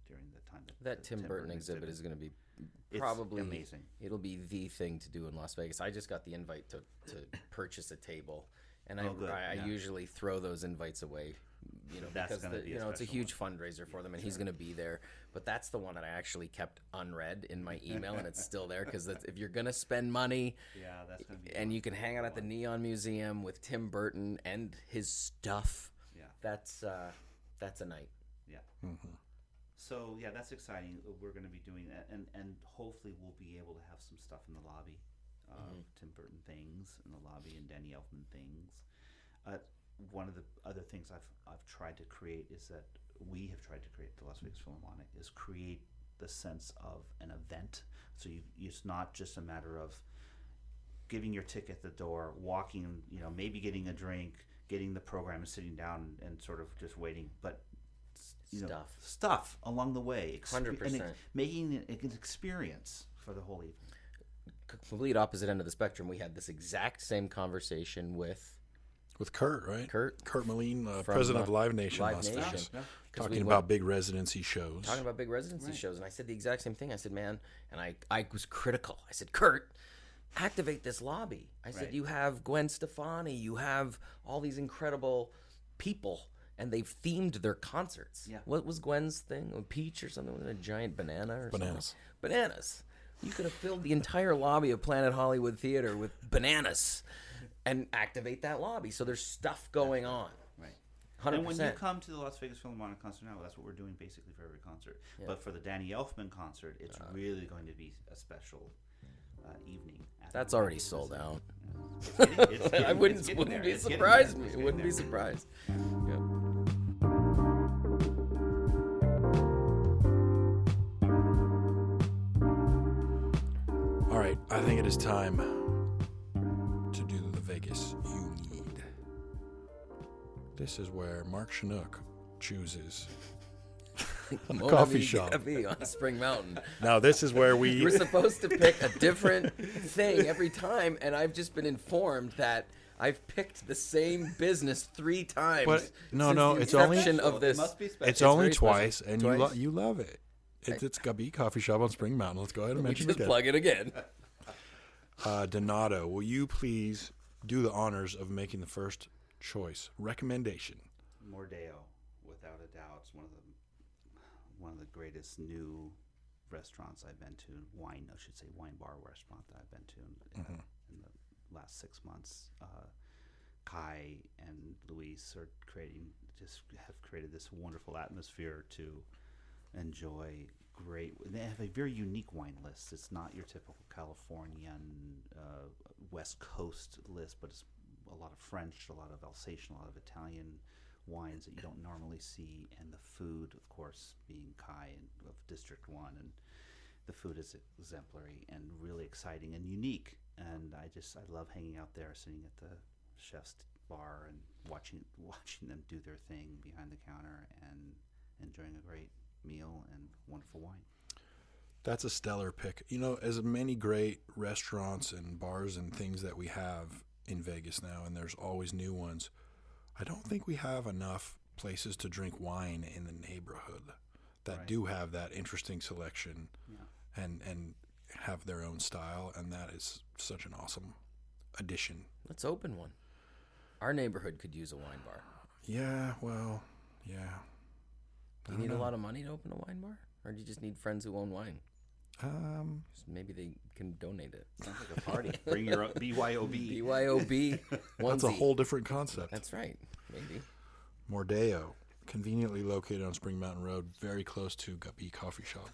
C: during the time that
B: That
C: the
B: Tim, Burton, exhibit, is going to be
C: It's
B: probably
C: amazing.
B: It'll be the thing to do in Las Vegas. I just got the invite to, to purchase a table, and I,
C: Oh, good.
B: I, I
C: Yeah.
B: usually throw those invites away. You know,
C: That's
B: because
C: gonna
B: the,
C: be a
B: you know it's a
C: special
B: huge fundraiser for them, and he's going to be there. But that's the one that I actually kept unread in my email, and it's still there because if you're going to spend money,
C: Yeah, that's going to be.
B: and
C: fun.
B: you can hang out at the Neon Museum with Tim Burton and his stuff,
C: Yeah,
B: that's uh, that's a night.
C: yeah.
A: Mm-hmm.
C: So yeah, that's exciting. We're going to be doing that, and and hopefully we'll be able to have some stuff in the lobby, uh,
B: Mhm.
C: Tim Burton things in the lobby and Danny Elfman things. Uh, one of the other things I've I've tried to create is that we have tried to create the Las Vegas Philharmonic is create the sense of an event. So you, it's not just a matter of giving your ticket at the door, walking, you know, maybe getting a drink, getting the program and sitting down and sort of just waiting, but you know,
B: Stuff.
C: stuff along the way, expe-
B: one hundred percent.
C: and ex- making it an experience for the whole evening.
B: Complete opposite end of the spectrum. We had this exact same conversation with
A: With Kurt, right?
B: Kurt
A: Kurt Moline, uh,
B: from,
A: president
B: uh,
A: of Live Nation,
B: Live
A: Las
B: Nation.
A: Vegas,
C: Yeah.
B: 'Cause
A: talking
B: we
A: about
B: went-
A: big residency shows.
B: talking about big residency
C: Right.
B: shows, and I said the exact same thing. I said, man, and I, I was critical. I said, Kurt, activate this lobby. I said,
C: Right.
B: you have Gwen Stefani, you have all these incredible people, and they've themed their concerts.
C: Yeah.
B: What was Gwen's thing? A peach or something? Was it a giant banana or
A: Bananas.
B: something? Bananas. You could have filled the entire lobby of Planet Hollywood Theater with bananas and activate that lobby. So there's stuff going on.
C: Right.
B: one hundred
C: And when you
B: percent.
C: come to the Las Vegas Philharmonic concert now, that's what we're doing basically for every concert. But for the Danny Elfman concert, it's
B: Uh.
C: really going to be a special uh, evening. at
B: That's
C: the
B: already
C: Vegas
B: sold
C: Center.
B: out.
C: It's getting- it's getting-
B: I wouldn't
C: it's getting
B: wouldn't
C: there.
B: be
C: It's getting
B: surprised.
C: there.
B: Me.
C: It's
B: Wouldn't
C: getting
B: be
C: there.
B: surprised. Yep.
A: All right, I think it is time to do the Vegas You Need. This is where Mark Chinook chooses.
B: Mona
A: coffee
B: Vee
A: shop.
B: Cafe on Spring Mountain.
A: Now, this is where we.
B: You were supposed to pick a different thing every time, and I've just been informed that I've picked the same business three times.
A: But- no,
B: since
A: no,
B: the
A: it's only-
B: inception
C: Well,
B: of
C: it
B: this.
C: must be special.
A: It's
B: It's
A: only
B: very special.
A: twice, and you lo-
B: Twice?
A: you love it. It's, it's Gabi Coffee Shop on Spring Mountain. Let's go ahead and
B: We
A: mention
B: just
A: it again.
B: plug it again.
A: Uh, Donato, will you please do the honors of making the first choice recommendation?
C: Mordeo, without a doubt, is one of the one of the greatest new restaurants I've been to. Wine, I should say, wine bar restaurant that I've been to in,
A: Mhm.
C: in the last six months. Uh, Kai and Luis are creating, just have created this wonderful atmosphere to enjoy great. They have a very unique wine list. It's not your typical Californian uh, West Coast list, but it's a lot of French, a lot of Alsatian, a lot of Italian wines that you don't normally see, and the food, of course, being Kai and of District One, and the food is exemplary and really exciting and unique. And I just I love hanging out there, sitting at the chef's bar and watching watching them do their thing behind the counter and enjoying a great meal and wonderful wine.
A: That's a stellar pick. You know, as many great restaurants and bars and things that we have in Vegas now, and there's always new ones, I don't think we have enough places to drink wine in the neighborhood that
C: Right.
A: do have that interesting selection
C: Yeah.
A: and, and have their own style, and that is such an awesome addition.
B: Let's open one. Our neighborhood could use a wine bar.
A: Yeah, well, yeah.
B: Do you
A: I
B: need
A: don't
B: a
A: know.
B: lot of money to open a wine bar? Or do you just need friends who own wine?
A: Um,
B: So maybe they can donate it.
C: Sounds like a party. Bring your own B Y O B.
B: B Y O B
A: that's a
B: onesie.
A: whole different concept.
B: That's right. Maybe.
A: Mordeo, conveniently located on Spring Mountain Road, very close to Gabi Coffee Shop.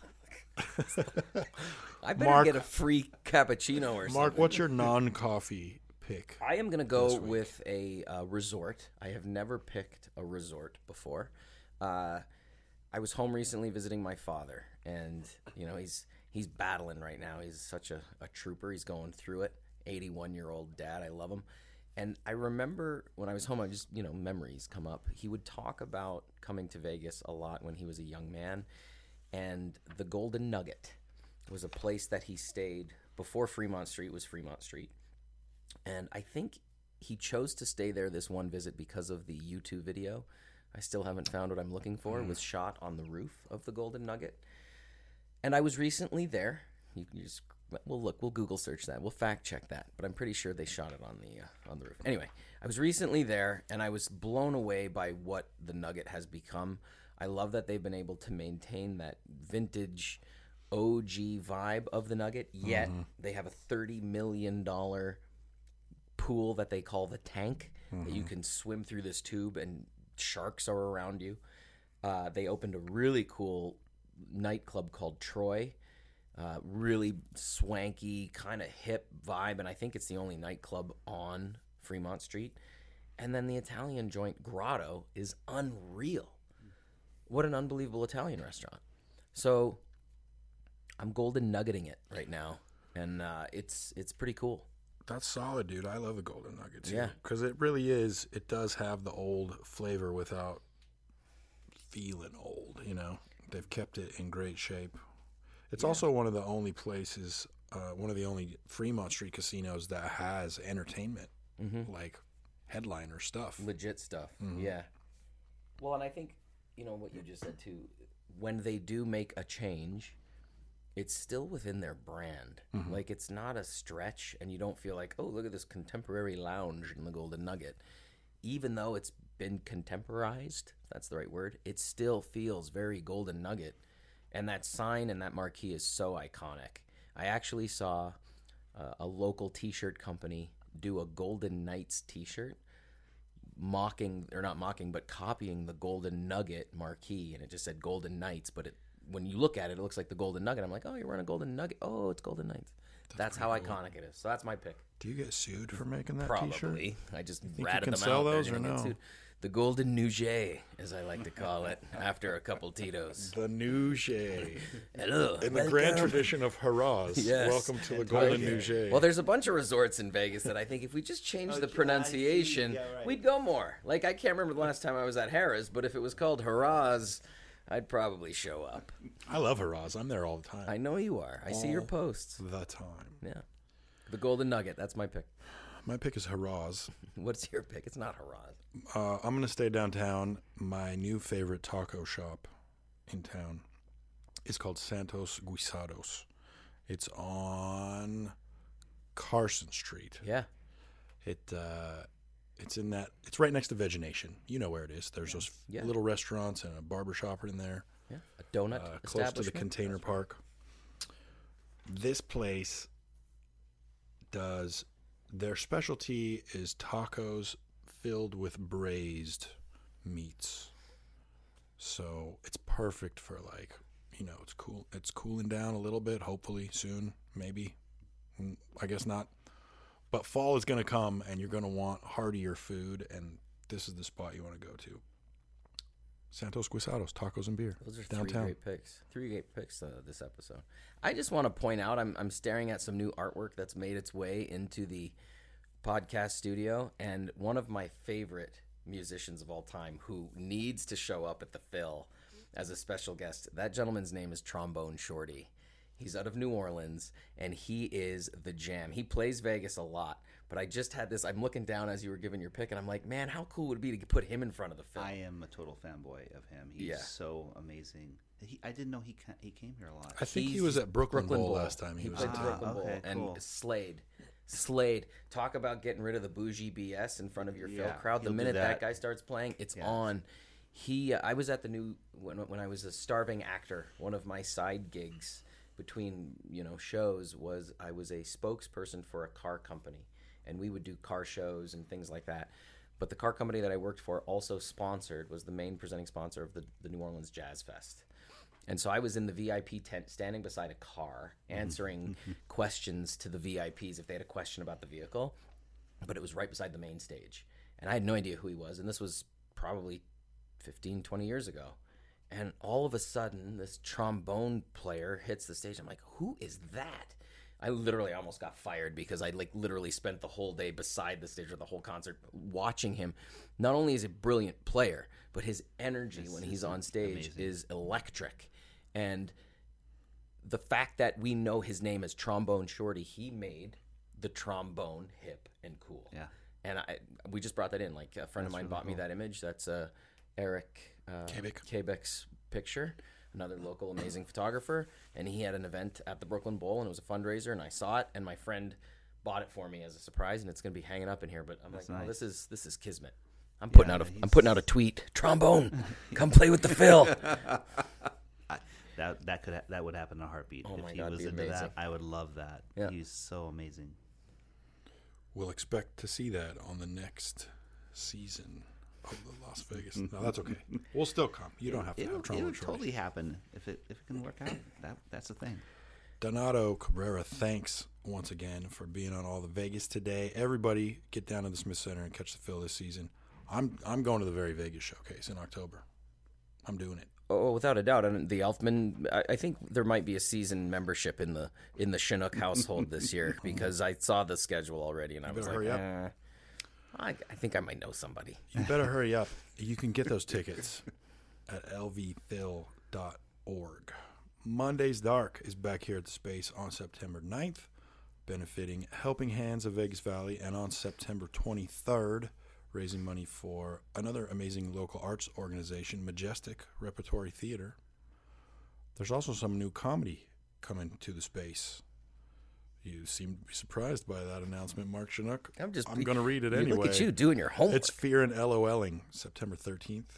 B: I better
A: Mark-
B: get a free cappuccino or something.
A: Mark, what's your non-coffee pick?
B: I am going to go
A: this week?
B: with a uh, resort. I have never picked a resort before. Uh, I was home recently visiting my father, and you know he's he's battling right now. He's such a, a trooper. He's going through it. eighty-one-year-old dad. I love him. And I remember when I was home, I just, you know, memories come up. He would talk about coming to Vegas a lot when he was a young man. And the Golden Nugget was a place that he stayed before Fremont Street was Fremont Street. And I think he chose to stay there this one visit because of the U two video I still haven't found what I'm looking for, was shot on the roof of the Golden Nugget. And I was recently there. You can just, we'll look, we'll Google search that. We'll fact check that. But I'm pretty sure they shot it on the uh, on the roof. Anyway, I was recently there, and I was blown away by what the Nugget has become. I love that they've been able to maintain that vintage O G vibe of the Nugget, yet mm-hmm. they have a thirty million dollars pool that they call the Tank, mm-hmm. that you can swim through this tube and sharks are around you. Uh, they opened a really cool nightclub called Troy. Uh, really swanky, kind of hip vibe, and I think it's the only nightclub on Fremont Street. And then the Italian joint Grotto is unreal. What an unbelievable Italian restaurant. So I'm golden nuggeting it right now, and uh, it's it's pretty cool.
A: That's solid, dude. I love the Golden Nugget, too.
B: Yeah.
A: Because it really is, it does have the old flavor without feeling old, you know? They've kept it in great shape. It's yeah. also one of the only places, uh, one of the only Fremont Street casinos that has entertainment, mm-hmm. like headliner stuff.
B: Legit stuff,
A: mm-hmm.
B: yeah. Well, and I think, you know, what you just said, too, when they do make a change, it's still within their brand. Mm-hmm. Like, it's not a stretch, and you don't feel like, oh, look at this contemporary lounge in the Golden Nugget. Even though it's been contemporized, if that's the right word, it still feels very Golden Nugget. And that sign and that marquee is so iconic. I actually saw uh, a local T-shirt company do a Golden Knights T-shirt, mocking, or not mocking, but copying the Golden Nugget marquee, and it just said Golden Knights, but it, when you look at it, it looks like the Golden Nugget. I'm like, oh, you're wearing a Golden Nugget. Oh, it's Golden Knights. That's, That's how cool. iconic it is. So that's my pick.
A: Do you get sued for making that
B: Probably.
A: T-shirt?
B: Probably. I just
A: you think
B: ratted
A: you can
B: them
A: sell
B: out.
A: Those or no?
B: Sued. The Golden Nougat, as I like to call it, after a couple Tito's.
A: The Nougat.
B: Hello.
A: In the grand tradition of Haraz.
B: Yes.
A: Welcome to the Golden
B: okay.
A: Nougat.
B: Well, there's a bunch of resorts in Vegas that I think if we just changed
C: oh,
B: the pronunciation,
C: yeah, right.
B: we'd go more. Like, I can't remember the last time I was at Harrah's, but if it was called Haraz, I'd probably show up.
A: I love Haraz. I'm there all the time.
B: I know you are. I
A: all
B: see your posts.
A: The time.
B: Yeah. The Golden Nugget. That's my pick.
A: My pick is Haraz.
B: What's your pick? It's not Haraz.
A: Uh, I'm going to stay downtown. My new favorite taco shop in town is called Santos Guisados. It's on Carson Street.
B: Yeah.
A: It uh, it's in that. It's right next to Vegination. You know where it is. There's those
B: yeah.
A: little restaurants and a barber shop in there.
B: Yeah. A donut
A: uh, close to the container park. This place does. Their specialty is tacos filled with braised meats. So it's perfect for, like, you know, it's cool. It's cooling down a little bit, hopefully soon, maybe. I guess not. But fall is going to come, and you're going to want heartier food, and this is the spot you want to go to. Santos Guisados, tacos and beer.
B: Those are
A: downtown.
B: three great picks. Three great picks uh, this episode. I just want to point out, I'm I'm staring at some new artwork that's made its way into the podcast studio, and one of my favorite musicians of all time who needs to show up at the Phil as a special guest. That gentleman's name is Trombone Shorty. He's out of New Orleans, and he is the jam. He plays Vegas a lot, but I just had this. I'm looking down as you were giving your pick, and I'm like, man, how cool would it be to put him in front of the Phil?
C: I am a total fanboy of him. He's
B: yeah.
C: so amazing. He, I didn't know he ca- he came here a lot.
A: I think
B: He's
A: he was at Brooklyn,
B: Brooklyn
A: Bowl,
B: Bowl
A: last time. He,
B: he
A: was
B: played
A: at
B: the
A: the
B: Brooklyn Bowl
C: okay,
B: and
C: cool.
B: slayed. Slayed. Talk about getting rid of the bougie B S in front of your
C: Yeah,
B: Phil crowd. The
C: he'll do
B: minute that.
C: that.
B: guy starts playing, it's
C: Yes.
B: on. He, uh, I was at the new when when I was a starving actor. One of my side gigs between you know shows was I was a spokesperson for a car company, and we would do car shows and things like that. But the car company that I worked for also sponsored was the main presenting sponsor of the the New Orleans Jazz Fest. And so I was in the V I P tent standing beside a car answering questions to the V I Ps if they had a question about the vehicle. But it was right beside the main stage. And I had no idea who he was. And this was probably fifteen, twenty years ago. And all of a sudden, this trombone player hits the stage. I'm like, who is that? I literally almost got fired because I like literally spent the whole day beside the stage or the whole concert watching him. Not only is he a brilliant player, but his energy
C: This
B: when
C: is
B: he's on stage
C: amazing.
B: is electric. And the fact that we know his name as Trombone Shorty, he made the trombone hip and cool.
C: Yeah.
B: And I, we just brought that in. Like a friend
C: That's
B: of mine
C: really
B: bought me
C: cool.
B: that image. That's a, Eric uh,
A: Kabik.
B: Kabik's picture, another local amazing photographer, and he had an event at the Brooklyn Bowl, and it was a fundraiser, and I saw it, and my friend bought it for me as a surprise, and it's going to be hanging up in here. But I'm
C: That's
B: like,
C: nice.
B: oh, this is this is kismet. I'm putting
C: Yeah,
B: out a
C: he's-
B: I'm putting out a tweet. Trombone, come play with the Phil.
C: I, that that could ha- that would happen in a heartbeat.
B: Oh
C: if
B: my
C: he
B: God,
C: was
B: be
C: into
B: amazing.
C: that, I would love that.
B: Yeah.
C: He's so amazing.
A: We'll expect to see that on the next season of the Las Vegas. No, that's okay. We'll still come. You don't have to
C: It'll,
A: have trouble
C: it'll
A: with Troy.
C: totally happen if it if it can work out. That that's the thing.
A: Donato Cabrera, thanks once again for being on All the Vegas today. Everybody, get down to the Smith Center and catch the Phil this season. I'm I'm going to the Very Vegas Showcase in October. I'm doing it.
B: Oh, without a doubt, and the Elfman. I, I think there might be a season membership in the in the Chinook household this year because I saw the schedule already, and I was
A: better
B: like,
A: hurry
B: eh, I, I think I might know somebody.
A: You better hurry up. You can get those tickets at l v phil dot org. Monday's Dark is back here at the Space on September ninth, benefiting Helping Hands of Vegas Valley, and on September twenty-third, raising money for another amazing local arts organization, Majestic Repertory Theater. There's also some new comedy coming to the Space. You seem to be surprised by that announcement, Mark Chinook.
B: I'm just.
A: I'm going to read it
B: you-
A: anyway.
B: Look at you doing your homework.
A: It's Fear and LOLing, September thirteenth.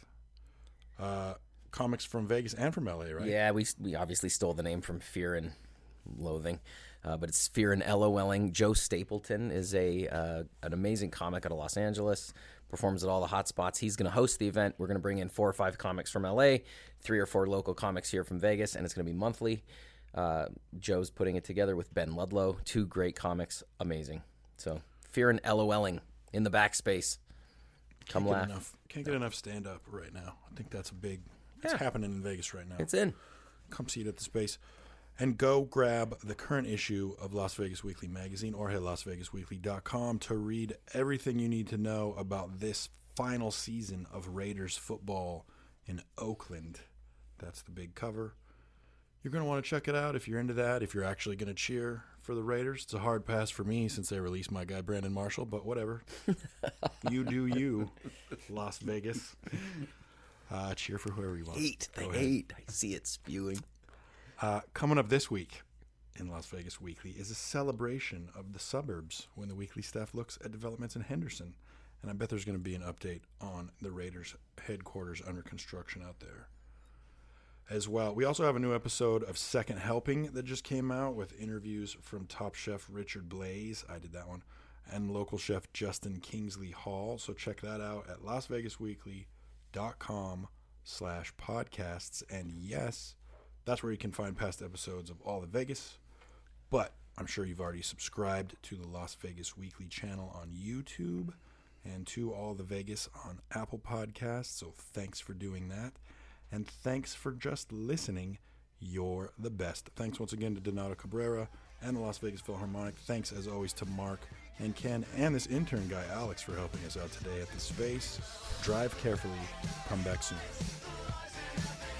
A: Uh, comics from Vegas and from L A, right?
B: Yeah, we we obviously stole the name from Fear and Loathing, uh, but it's Fear and LOLing. Joe Stapleton is a uh, an amazing comic out of Los Angeles. Performs at all the hot spots. He's going to host the event. We're going to bring in four or five comics from L A, three or four local comics here from Vegas, and it's going to be monthly. Uh, Joe's putting it together with Ben Ludlow. Two great comics. Amazing. So, Fear and LOLing in the backspace. Come
A: Can't get
B: laugh.
A: enough, can't get enough stand up right now. I think that's a big. It's
B: Yeah.
A: happening in Vegas right now.
B: It's in.
A: Come see it at the Space. And go grab the current issue of Las Vegas Weekly magazine or hit las vegas weekly dot com to read everything you need to know about this final season of Raiders football in Oakland. That's the big cover. You're going to want to check it out if you're into that, if you're actually going to cheer for the Raiders. It's a hard pass for me since they released my guy Brandon Marshall, but whatever. You do you, Las Vegas. Uh, cheer for whoever you want.
B: Hate. The
A: Go ahead.
B: hate. I see it spewing.
A: Uh, coming up this week in Las Vegas Weekly is a celebration of the suburbs when the weekly staff looks at developments in Henderson. And I bet there's going to be an update on the Raiders headquarters under construction out there as well. We also have a new episode of Second Helping that just came out with interviews from top chef Richard Blaze. I did that one. And local chef Justin Kingsley Hall. So check that out at las vegas weekly dot com slash podcasts. And yes, that's where you can find past episodes of All the Vegas. But I'm sure you've already subscribed to the Las Vegas Weekly channel on YouTube and to All the Vegas on Apple Podcasts. So thanks for doing that. And thanks for just listening. You're the best. Thanks once again to Donato Cabrera and the Las Vegas Philharmonic. Thanks as always to Mark and Ken and this intern guy Alex for helping us out today at the Space. Drive carefully. Come back soon.